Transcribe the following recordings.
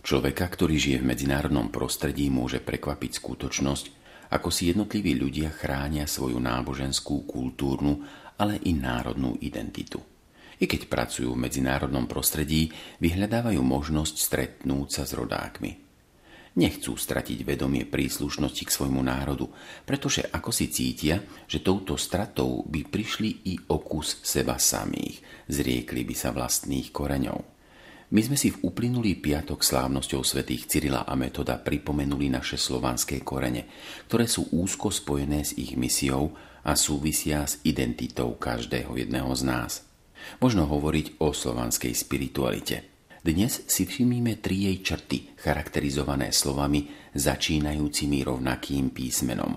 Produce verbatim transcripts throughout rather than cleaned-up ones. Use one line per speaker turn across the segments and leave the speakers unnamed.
Človeka, ktorý žije v medzinárodnom prostredí, môže prekvapiť skutočnosť, ako si jednotliví ľudia chránia svoju náboženskú, kultúrnu, ale i národnú identitu. I keď pracujú v medzinárodnom prostredí, vyhľadávajú možnosť stretnúť sa s rodákmi. Nechcú stratiť vedomie príslušnosti k svojmu národu, pretože ako si cítia, že touto stratou by prišli i o kus seba samých, zriekli by sa vlastných koreňov. My sme si v uplynulý piatok slávnosťou svätých Cyrila a Metoda pripomenuli naše slovanské korene, ktoré sú úzko spojené s ich misiou a súvisia s identitou každého jedného z nás. Možno hovoriť o slovanskej spiritualite. Dnes si všimnime tri jej črty, charakterizované slovami začínajúcimi rovnakým písmenom.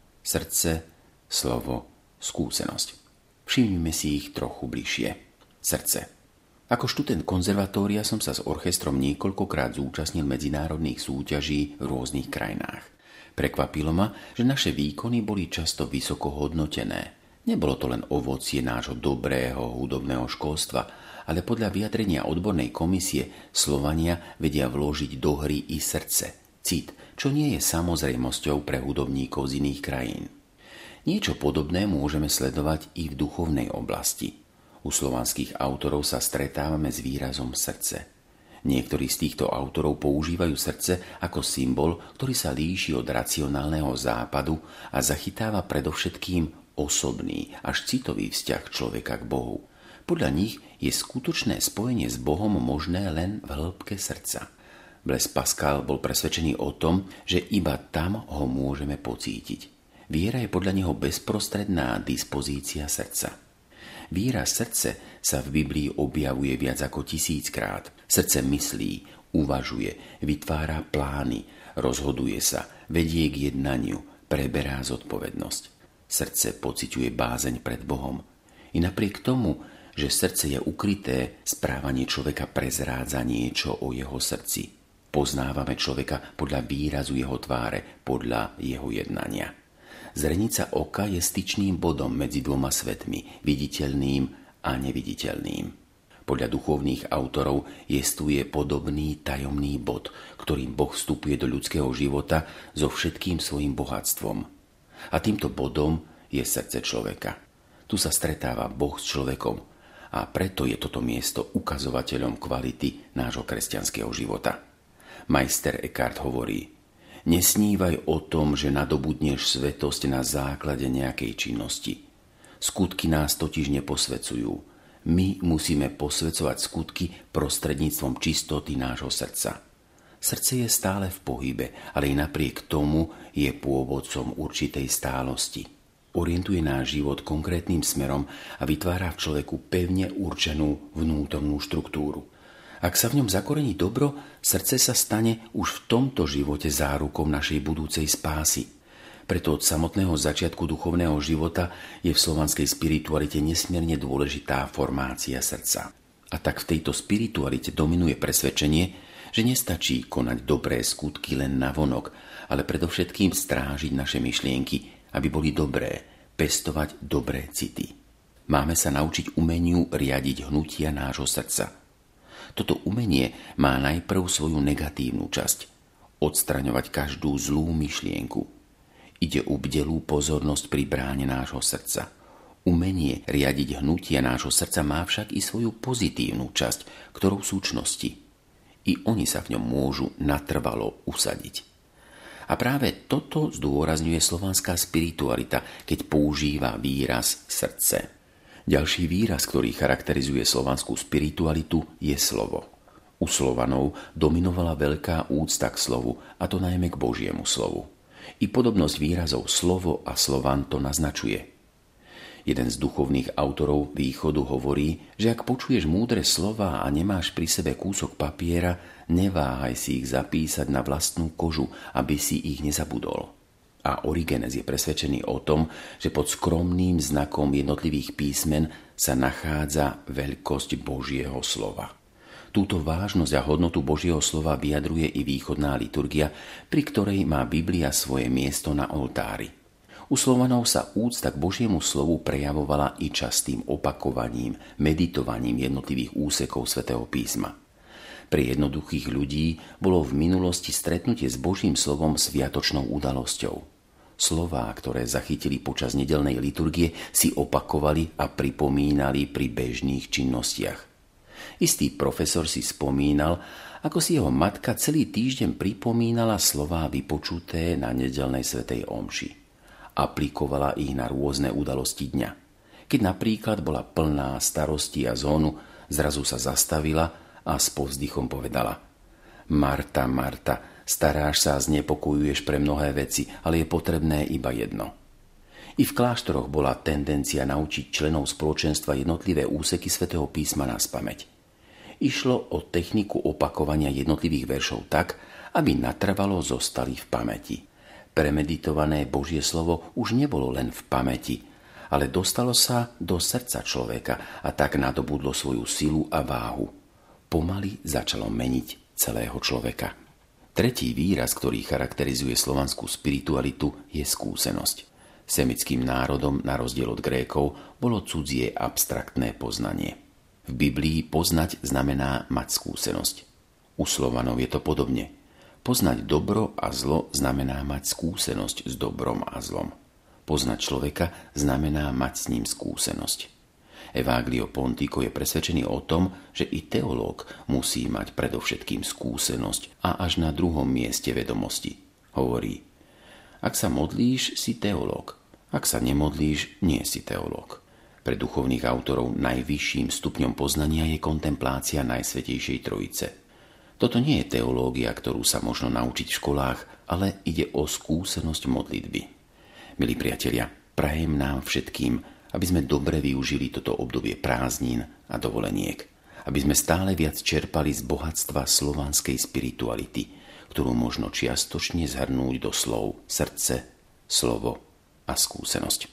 Srdce, slovo, skúsenosť. Všimnime si ich trochu bližšie. Srdce. Ako študent konzervatória som sa s orchestrom niekoľkokrát zúčastnil medzinárodných súťaží v rôznych krajinách. Prekvapilo ma, že naše výkony boli často vysoko hodnotené. Nebolo to len ovocie nášho dobrého hudobného školstva, ale podľa vyjadrenia odbornej komisie Slovania vedia vložiť do hry i srdce, cit, čo nie je samozrejmosťou pre hudobníkov z iných krajín. Niečo podobné môžeme sledovať i v duchovnej oblasti. U slovanských autorov sa stretávame s výrazom srdce. Niektorí z týchto autorov používajú srdce ako symbol, ktorý sa líši od racionálneho západu a zachytáva predovšetkým osobný, až citový vzťah človeka k Bohu. Podľa nich je skutočné spojenie s Bohom možné len v hĺbke srdca. Blaise Pascal bol presvedčený o tom, že iba tam ho môžeme pocítiť. Viera je podľa neho bezprostredná dispozícia srdca. Výraz srdce sa v Biblii objavuje viac ako tisíckrát. Srdce myslí, uvažuje, vytvára plány, rozhoduje sa, vedie k jednaniu, preberá zodpovednosť. Srdce pociťuje bázeň pred Bohom. I napriek tomu, že srdce je ukryté, správanie človeka prezrádza niečo o jeho srdci. Poznávame človeka podľa výrazu jeho tváre, podľa jeho jednania. Zrenica oka je styčným bodom medzi dvoma svetmi, viditeľným a neviditeľným. Podľa duchovných autorov jestuje podobný tajomný bod, ktorým Boh vstupuje do ľudského života so všetkým svojim bohatstvom. A týmto bodom je srdce človeka. Tu sa stretáva Boh s človekom a preto je toto miesto ukazovateľom kvality nášho kresťanského života. Majster Eckhart hovorí: nesnívaj o tom, že nadobudneš svetosť na základe nejakej činnosti. Skutky nás totiž neposvecujú. My musíme posvecovať skutky prostredníctvom čistoty nášho srdca. Srdce je stále v pohybe, ale i napriek tomu je pôvodcom určitej stálosti. Orientuje náš život konkrétnym smerom a vytvára v človeku pevne určenú vnútornú štruktúru. Ak sa v ňom zakorení dobro, srdce sa stane už v tomto živote zárukou našej budúcej spásy. Preto od samotného začiatku duchovného života je v slovanskej spiritualite nesmierne dôležitá formácia srdca. A tak v tejto spiritualite dominuje presvedčenie, že nestačí konať dobré skutky len navonok, ale predovšetkým strážiť naše myšlienky, aby boli dobré, pestovať dobré city. Máme sa naučiť umeniu riadiť hnutia nášho srdca. Toto umenie má najprv svoju negatívnu časť – odstraňovať každú zlú myšlienku. Ide o bdelú pozornosť pri bráne nášho srdca. Umenie riadiť hnutia nášho srdca má však i svoju pozitívnu časť, ktorou sú čnosti. I oni sa v ňom môžu natrvalo usadiť. A práve toto zdôrazňuje slovanská spiritualita, keď používa výraz srdce. Ďalší výraz, ktorý charakterizuje slovanskú spiritualitu, je slovo. U Slovanov dominovala veľká úcta k slovu, a to najmä k Božiemu slovu. I podobnosť výrazov slovo a Slovan to naznačuje. Jeden z duchovných autorov Východu hovorí, že ak počuješ múdre slová a nemáš pri sebe kúsok papiera, neváhaj si ich zapísať na vlastnú kožu, aby si ich nezabudol. A Origenes je presvedčený o tom, že pod skromným znakom jednotlivých písmen sa nachádza veľkosť Božieho slova. Túto vážnosť a hodnotu Božieho slova vyjadruje i východná liturgia, pri ktorej má Biblia svoje miesto na oltári. U Slovanov sa úcta k Božiemu slovu prejavovala i častým opakovaním, meditovaním jednotlivých úsekov svätého písma. Pre jednoduchých ľudí bolo v minulosti stretnutie s Božím slovom sviatočnou udalosťou. Slová, ktoré zachytili počas nedeľnej liturgie, si opakovali a pripomínali pri bežných činnostiach. Istý profesor si spomínal, ako si jeho matka celý týždeň pripomínala slová vypočuté na nedeľnej svätej omši. Aplikovala ich na rôzne udalosti dňa. Keď napríklad bola plná starosti a zónu, zrazu sa zastavila a s povzdychom povedala: Marta, Marta, staráš sa a znepokojuješ pre mnohé veci, ale je potrebné iba jedno. I v kláštoroch bola tendencia naučiť členov spoločenstva jednotlivé úseky svätého písma naspamäť. Išlo o techniku opakovania jednotlivých veršov tak, aby natrvalo zostali v pamäti. Premeditované Božie slovo už nebolo len v pamäti, ale dostalo sa do srdca človeka a tak nadobudlo svoju silu a váhu. Pomaly začalo meniť celého človeka. Tretí výraz, ktorý charakterizuje slovanskú spiritualitu, je skúsenosť. Semickým národom, na rozdiel od Grékov, bolo cudzie abstraktné poznanie. V Biblii poznať znamená mať skúsenosť. U Slovanov je to podobne. Poznať dobro a zlo znamená mať skúsenosť s dobrom a zlom. Poznať človeka znamená mať s ním skúsenosť. Evangelio Pontico je presvedčený o tom, že i teológ musí mať predovšetkým skúsenosť a až na druhom mieste vedomosti. Hovorí: ak sa modlíš, si teológ. Ak sa nemodlíš, nie si teológ. Pre duchovných autorov najvyšším stupňom poznania je kontemplácia Najsvätejšej Trojice. Toto nie je teológia, ktorú sa možno naučiť v školách, ale ide o skúsenosť modlitby. Milí priatelia, prajem nám všetkým, aby sme dobre využili toto obdobie prázdnin a dovoleniek, aby sme stále viac čerpali z bohatstva slovanskej spirituality, ktorú možno čiastočne zhrnúť do slov srdce, slovo a skúsenosť.